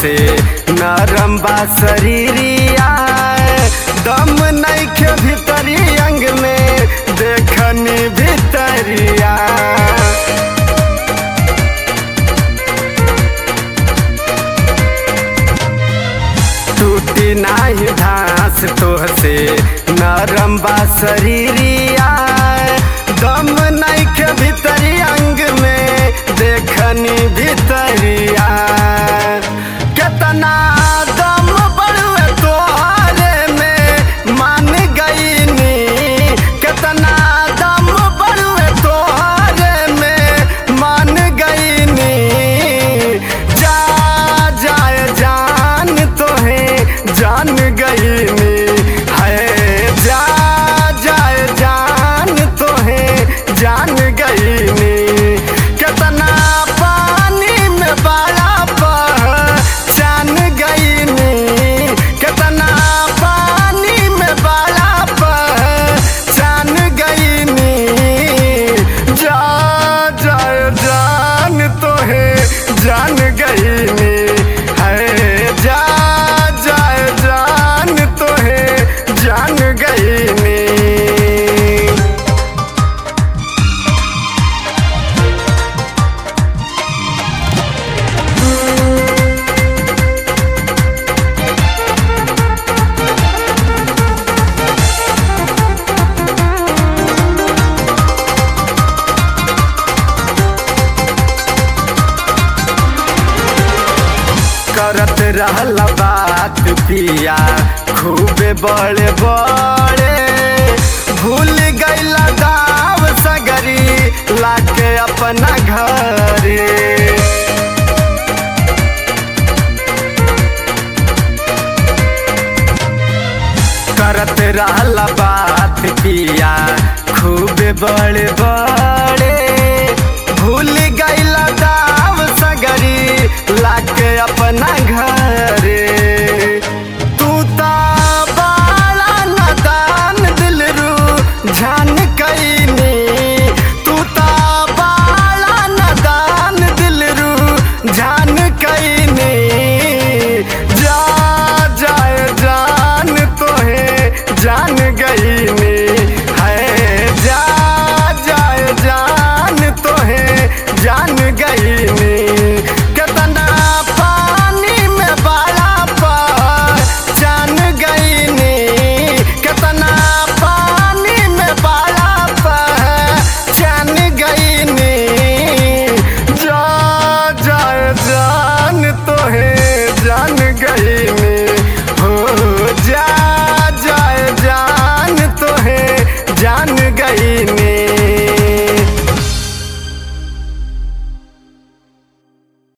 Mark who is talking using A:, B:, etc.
A: तोहसे नरम बा शरीरिया दम नइखे भीतरी अंग में देखनी भीतरिया टूटी नाही धास तोहसे नरम बा शरीरिया दम नइखे भीतरी अंग में देखनी भीतरिया केतना दम बड़ुए तोहरे में मान गईनी केतना दम बड़ुए तोहरे में मान गईनी जा जाए जान तोहे जान गईनी है जा जाए जान तोहे जान गईनी केतना पानी में बड़ा पहचान गईनी केतना पानी में बड़ा पहचान गईनी जा जाए जान तोहे जान गईनी है जा जाए जान तोहे जान गईनी करत रहला बात पिया खूबे बड़े बड़े भूल गईला गाँव सगरी लाके अपना घरे करत रहला बात पिया खूबे बड़े बड़े